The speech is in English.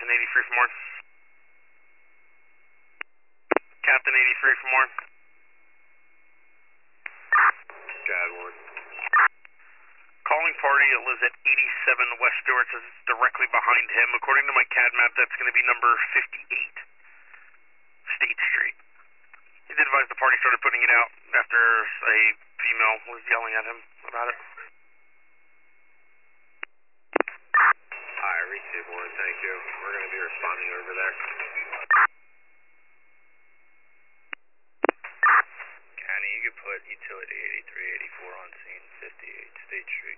Captain 83 for more. Captain 83 for more. God 1. Calling party at Liz at 87 West Stewart, says it's directly behind him. According to my CAD map, that's going to be number 58, State Street. He did advise the party started putting it out after a female was yelling at him about it. Hi, receive 1, thank you. We're going to be responding over there. County, you could put utility 8384 on scene, 58 State Street.